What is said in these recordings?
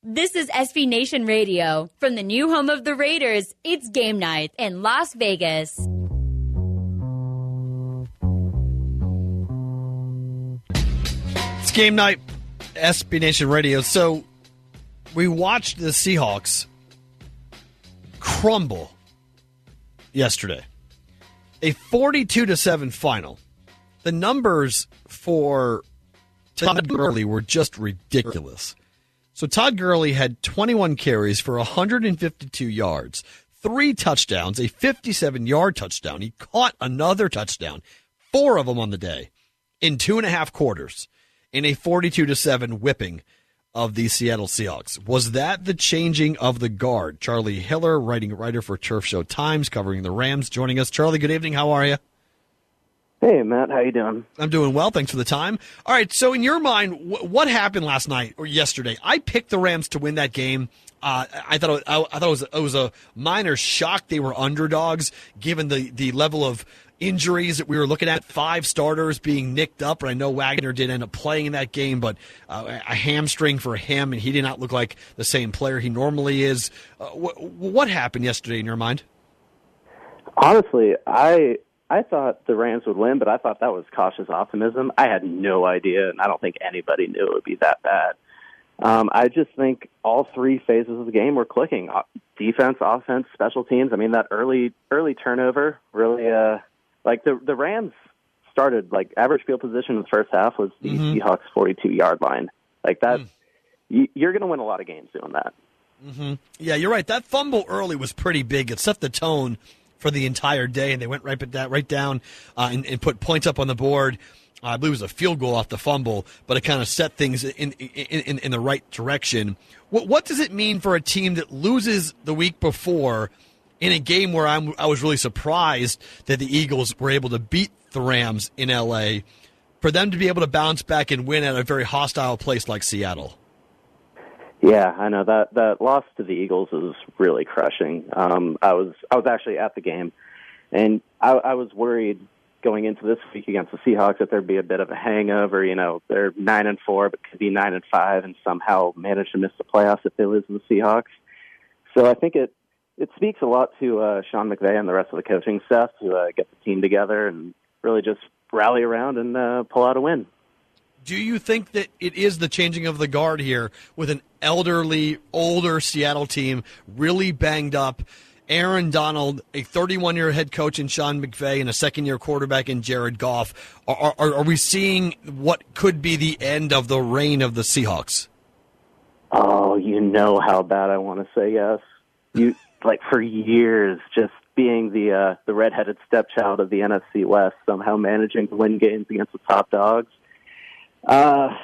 This is SB Nation Radio. From the new home of the Raiders, it's game night in Las Vegas. It's game night, SB Nation Radio. So we watched the Seahawks crumble yesterday. A 42-7 final. The numbers for Todd Gurley were just ridiculous. So Todd Gurley had 21 carries for 152 yards, 3 touchdowns, a 57-yard touchdown. He caught another touchdown, 4 of them on the day, in 2.5 quarters, in a 42-7 whipping of the Seattle Seahawks. Was that the changing of the guard? Charlie Hiller, writer for Turf Show Times, covering the Rams, joining us. Charlie, good evening. How are you? Hey, Matt. How you doing? I'm doing well. Thanks for the time. All right, so in your mind, what happened last night or yesterday? I picked the Rams to win that game. I thought it was a minor shock they were underdogs, given the level of injuries that we were looking at. 5 starters being nicked up, and I know Wagner did end up playing in that game, but a hamstring for him, and he did not look like the same player he normally is. What happened yesterday in your mind? Honestly, I thought the Rams would win, but I thought that was cautious optimism. I had no idea, and I don't think anybody knew it would be that bad. I just think all 3 phases of the game were clicking. Defense, offense, special teams. I mean, that early turnover really, the Rams started, average field position in the first half was the Seahawks' 42-yard line. Like that, you're going to win a lot of games doing that. Mm-hmm. Yeah, you're right. That fumble early was pretty big. It set the tone for the entire day, and they went right down and put points up on the board. I believe it was a field goal off the fumble, but it kind of set things in the right direction. What does it mean for a team that loses the week before in a game where I was really surprised that the Eagles were able to beat the Rams in L.A., for them to be able to bounce back and win at a very hostile place like Seattle? Yeah, I know that loss to the Eagles was really crushing. I was actually at the game, and I was worried going into this week against the Seahawks that there'd be a bit of a hangover. You know, they're 9-4, but could be 9-5, and somehow manage to miss the playoffs if they lose to the Seahawks. So I think it speaks a lot to Sean McVay and the rest of the coaching staff to get the team together and really just rally around and pull out a win. Do you think that it is the changing of the guard here with an older Seattle team really banged up? Aaron Donald, a 31-year head coach in Sean McVay, and a second-year quarterback in Jared Goff. Are we seeing what could be the end of the reign of the Seahawks? Oh, you know how bad I want to say yes. For years, just being the redheaded stepchild of the NFC West, somehow managing to win games against the top dogs. I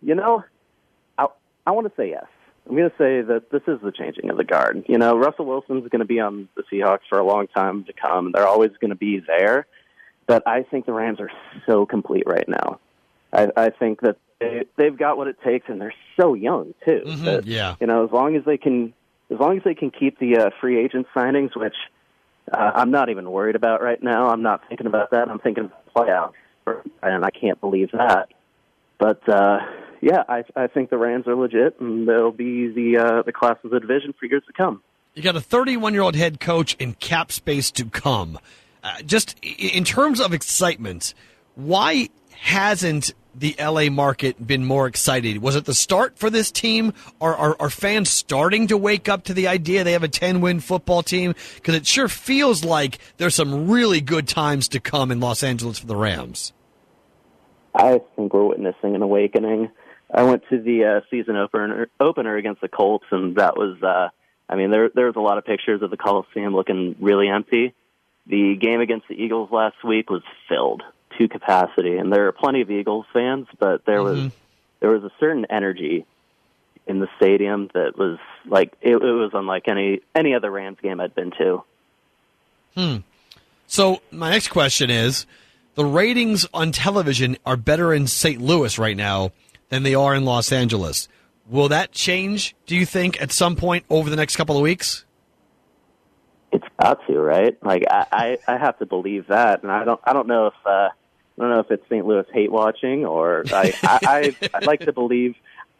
want to say yes. I'm going to say that this is the changing of the guard. You know, Russell Wilson's going to be on the Seahawks for a long time to come. They're always going to be there. But I think the Rams are so complete right now. I think that they've got what it takes, and they're so young too. That, yeah. You know, as long as they can keep the free agent signings, which I'm not even worried about right now. I'm not thinking about that. I'm thinking of the playoffs, and I can't believe that. But I think the Rams are legit, and they'll be the class of the division for years to come. You got a 31-year-old head coach and cap space to come. Just in terms of excitement, why hasn't the L.A. market been more excited? Was it the start for this team? Are fans starting to wake up to the idea they have a 10-win football team? Because it sure feels like there's some really good times to come in Los Angeles for the Rams. I think we're witnessing an awakening. I went to the season opener against the Colts, and that was, there was a lot of pictures of the Coliseum looking really empty. The game against the Eagles last week was filled to capacity, and there are plenty of Eagles fans, but there was a certain energy in the stadium that was like it was unlike any other Rams game I'd been to. So my next question is, the ratings on television are better in St. Louis right now than they are in Los Angeles. Will that change, do you think, at some point over the next couple of weeks? It's got to, right? Like I have to believe that, and I don't know if it's St. Louis hate watching or I'd like to believe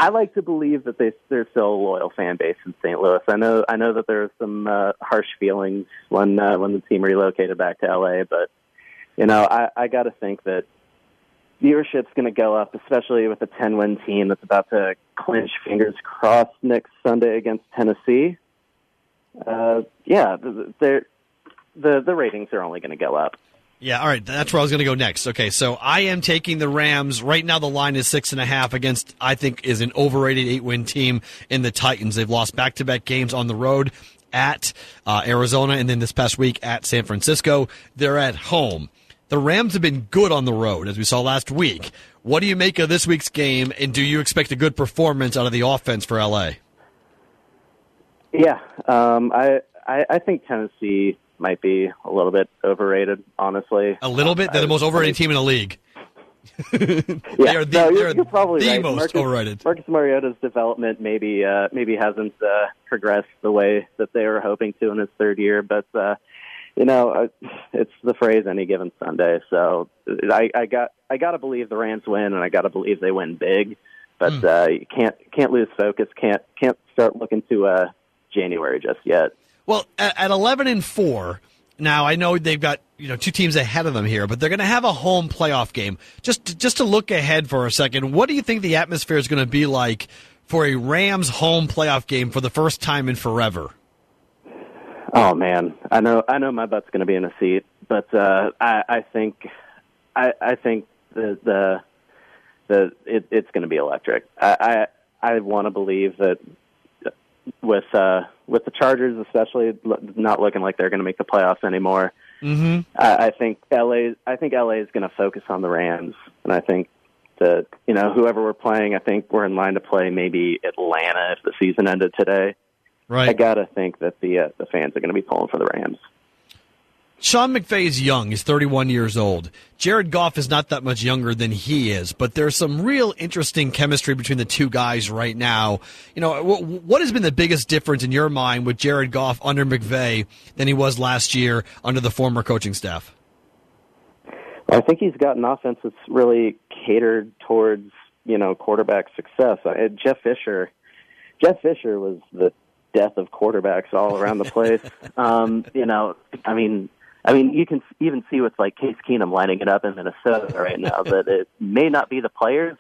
I like to believe that there's still a loyal fan base in St. Louis. I know that there were some harsh feelings when the team relocated back to LA, but I got to think that viewership's going to go up, especially with a 10-win team that's about to clinch, fingers crossed, next Sunday against Tennessee. The ratings are only going to go up. Yeah, all right. That's where I was going to go next. Okay, so I am taking the Rams. Right now the line is 6.5 against, I think, is an overrated 8-win team in the Titans. They've lost back-to-back games on the road at Arizona and then this past week at San Francisco. They're at home. The Rams have been good on the road, as we saw last week. What do you make of this week's game, and do you expect a good performance out of the offense for L.A.? Yeah, I think Tennessee might be a little bit overrated, honestly. A little bit? They're the most overrated team in the league. You're probably right. Most overrated. Marcus Mariota's development maybe hasn't progressed the way that they were hoping to in his third year, but it's the phrase any given Sunday. So I got to believe the Rams win, and I got to believe they win big. But you can't lose focus. Can't start looking to January just yet. Well, at 11-4, now I know they've got two teams ahead of them here, but they're going to have a home playoff game. Just to look ahead for a second, what do you think the atmosphere is going to be like for a Rams home playoff game for the first time in forever? Oh man, I know my butt's going to be in a seat, but I think it's going to be electric. I want to believe that with the Chargers, especially not looking like they're going to make the playoffs anymore. Mm-hmm. I think LA is going to focus on the Rams, and I think that whoever we're playing, I think we're in line to play maybe Atlanta if the season ended today. Right. I got to think that the fans are going to be pulling for the Rams. Sean McVay is young. He's 31 years old. Jared Goff is not that much younger than he is, but there's some real interesting chemistry between the two guys right now. What has been the biggest difference in your mind with Jared Goff under McVay than he was last year under the former coaching staff? Well, I think he's got an offense that's really catered towards, quarterback success. Jeff Fisher was the death of quarterbacks all around the place. I mean, you can even see with like Case Keenum lining it up in Minnesota right now that it may not be the players,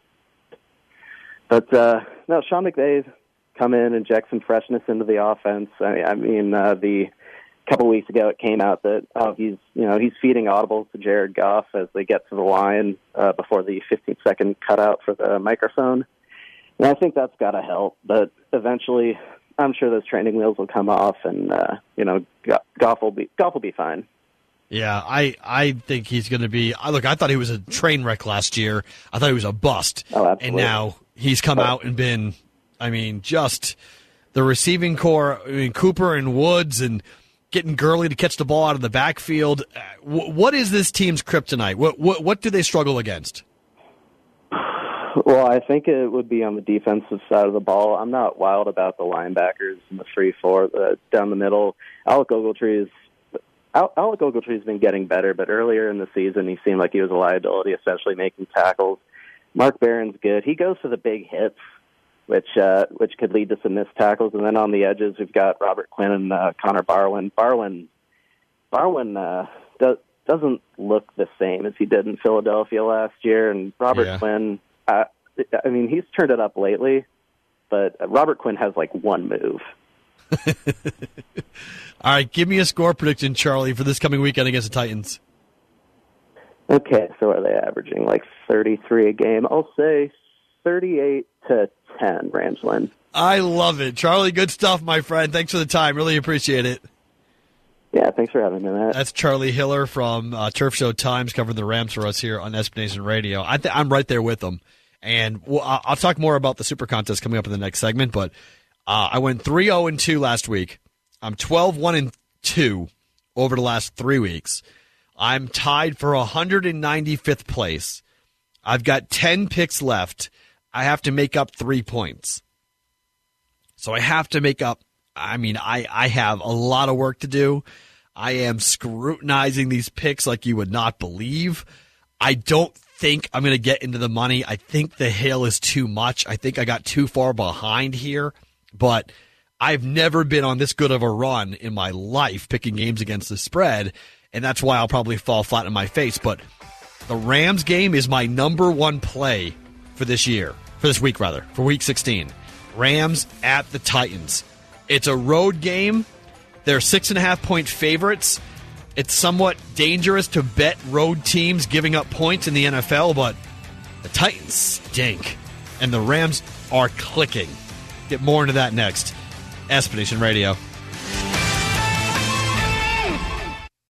but no, Sean McVay's come in, inject some freshness into the offense. The couple weeks ago it came out that he's feeding audibles to Jared Goff as they get to the line before the 15-second cutout for the microphone, and I think that's got to help. But eventually, I'm sure those training wheels will come off, and Goff will be fine. Yeah, I think he's going to be. Look, I thought he was a train wreck last year. I thought he was a bust. Oh, absolutely. And now he's come out and been, just the receiving core. Cooper and Woods and getting Gurley to catch the ball out of the backfield. What is this team's kryptonite? What do they struggle against? Well, I think it would be on the defensive side of the ball. I'm not wild about the linebackers and the 3-4 down the middle. Alec Ogletree's been getting better, but earlier in the season he seemed like he was a liability, especially making tackles. Mark Barron's good. He goes for the big hits, which could lead to some missed tackles. And then on the edges, we've got Robert Quinn and Connor Barwin. Barwin doesn't look the same as he did in Philadelphia last year, and Robert Quinn. He's turned it up lately, but Robert Quinn has like one move. All right, give me a score prediction, Charlie, for this coming weekend against the Titans. Okay, so are they averaging like 33 a game? I'll say 38-10 Rams win. I love it. Charlie, good stuff, my friend. Thanks for the time. Really appreciate it. Yeah, thanks for having me, Matt. That's Charlie Hiller from Turf Show Times covering the Rams for us here on SB Nation Radio. I'm right there with them. And I'll talk more about the Super Contest coming up in the next segment, but I went 3-0-2 last week. I'm 12-1-2 over the last 3 weeks. I'm tied for 195th place. I've got 10 picks left. I have to make up 3 points. So I have to make up. I have a lot of work to do. I am scrutinizing these picks like you would not believe. I don't think I'm going to get into the money. I think the hail is too much. I think I got too far behind here, but I've never been on this good of a run in my life picking games against the spread, and that's why I'll probably fall flat in my face. But the Rams game is my number one play for this week, for Week 16. Rams at the Titans. It's a road game. They're 6.5-point favorites. It's somewhat dangerous to bet road teams giving up points in the NFL, but the Titans stink, and the Rams are clicking. Get more into that next. Aspination Radio.